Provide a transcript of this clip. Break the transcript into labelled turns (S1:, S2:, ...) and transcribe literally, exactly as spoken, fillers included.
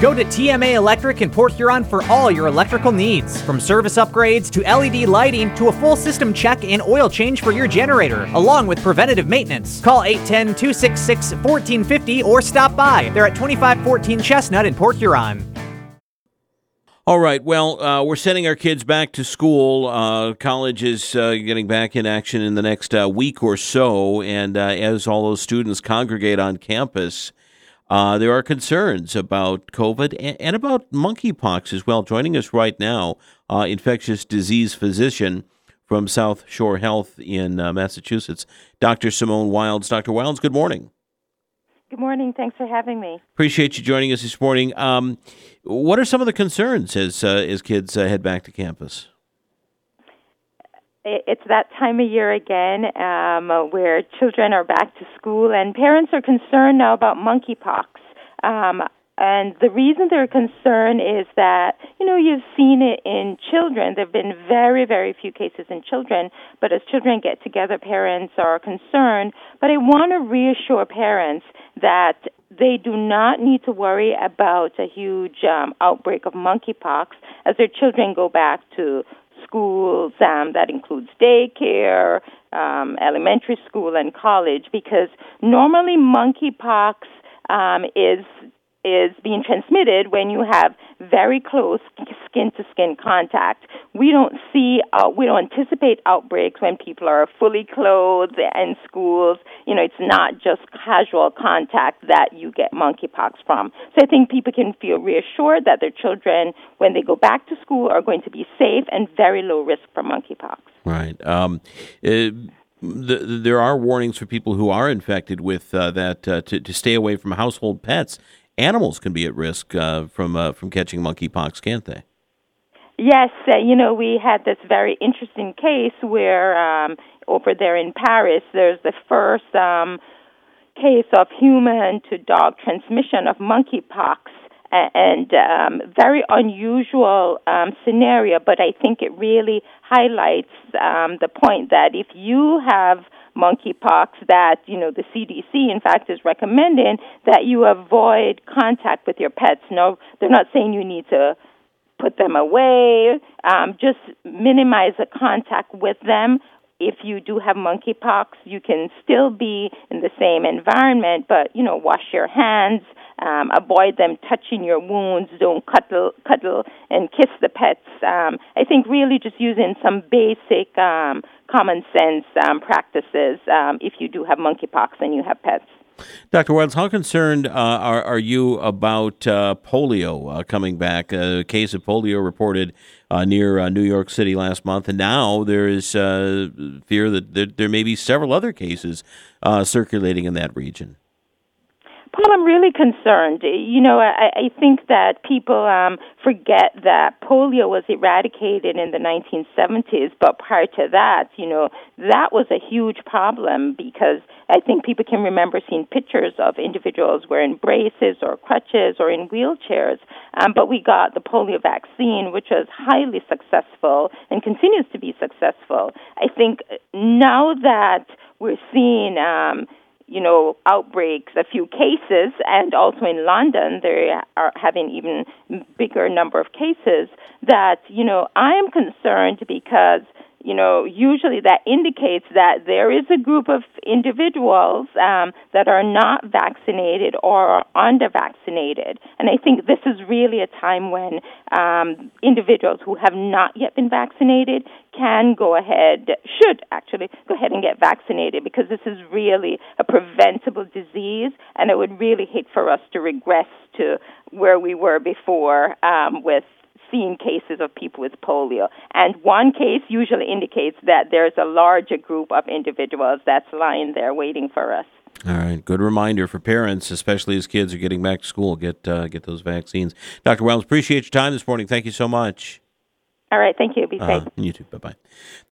S1: Go to T M A Electric in Port Huron for all your electrical needs. From service upgrades to L E D lighting to a full system check and oil change for your generator, along with preventative maintenance. Call eight one zero, two six six, one four five zero or stop by. They're at twenty-five fourteen Chestnut in Port Huron.
S2: All right. Well, uh, we're sending our kids back to school. Uh, college is uh, getting back in action in the next uh, week or so. And uh, as all those students congregate on campus, uh, there are concerns about COVID and, and about monkeypox as well. Joining us right now, uh, infectious disease physician from South Shore Health in uh, Massachusetts, Doctor Simone Wilds. Doctor Wilds, good morning.
S3: Good morning. Thanks for having me.
S2: Appreciate you joining us this morning. Um, what are some of the concerns as uh, as kids uh, head back to campus?
S3: It's that time of year again um, where children are back to school, and parents are concerned now about monkeypox. Um, and the reason they're concerned is that, you know, you've seen it in children. There have been very, very few cases in children, but as children get together, parents are concerned. But I want to reassure parents that they do not need to worry about a huge um, outbreak of monkeypox as their children go back to schools. Um, that includes daycare, um, elementary school, and college, because normally monkeypox um, is is being transmitted when you have very close skin-to-skin contact. We don't see, uh, we don't anticipate outbreaks when people are fully clothed in schools. You know, it's not just casual contact that you get monkeypox from. So I think people can feel reassured that their children, when they go back to school, are going to be safe and very low risk for monkeypox.
S2: Right. Um, uh, the, there are warnings for people who are infected with uh, that uh, to, to stay away from household pets. Animals can be at risk uh, from uh, from catching monkeypox, can't they?
S3: Yes, uh, you know, we had this very interesting case where um, over there in Paris, there's the first um, case of human to dog transmission of monkeypox, and um, very unusual um, scenario, but I think it really highlights um, the point that if you have monkeypox, that, you know, the C D C, in fact, is recommending that you avoid contact with your pets. No, they're not saying you need to put them away. Um, just minimize the contact with them. If you do have monkeypox, you can still be in the same environment, but, you know, wash your hands, um, avoid them touching your wounds, don't cuddle, cuddle and kiss the pets. Um, I think really just using some basic um, common sense um, practices um, if you do have monkeypox and you have pets.
S2: Doctor Wilds, how concerned uh, are, are you about uh, polio uh, coming back? A case of polio reported uh, near uh, New York City last month, and now there is uh, fear that there, there may be several other cases uh, circulating in that region.
S3: Paul, I'm really concerned. You know, I, I think that people um, forget that polio was eradicated in the nineteen seventies, but prior to that, you know, that was a huge problem because I think people can remember seeing pictures of individuals wearing braces or crutches or in wheelchairs, um, but we got the polio vaccine, which was highly successful and continues to be successful. I think now that we're seeing um, you know, outbreaks, a few cases, and also in London, they are having even bigger number of cases, that, you know, I am concerned because, you know, usually that indicates that there is a group of individuals um, that are not vaccinated or are under-vaccinated. And I think this is really a time when um, individuals who have not yet been vaccinated can go ahead, should actually go ahead and get vaccinated, because this is really a preventable disease, and I would really hate for us to regress to where we were before um, with seeing cases of people with polio. And one case usually indicates that there's a larger group of individuals that's lying there waiting for us.
S2: All right. Good reminder for parents, especially as kids are getting back to school, get uh, get those vaccines. Doctor Wells, appreciate your time this morning. Thank you so much.
S3: All right. Thank you. Be safe.
S2: Uh, you too. Bye-bye.